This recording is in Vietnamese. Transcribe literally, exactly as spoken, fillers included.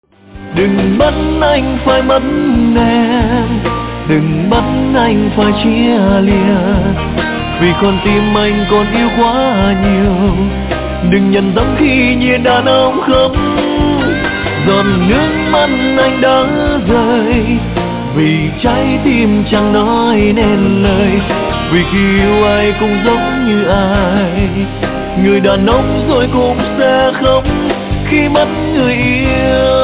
Đừng bắt anh phải mất em, đừng bắt anh phải chia lìa, vì con tim anh còn yêu quá nhiều. Đừng nhận tâm khi nhìn đàn ông khóc, giọt nước mắt anh đã rơi, vì trái tim chẳng nói nên lời. Vì khi yêu ai cũng giống như ai, người đàn ông rồi cũng sẽ khóc khi mất người yêu.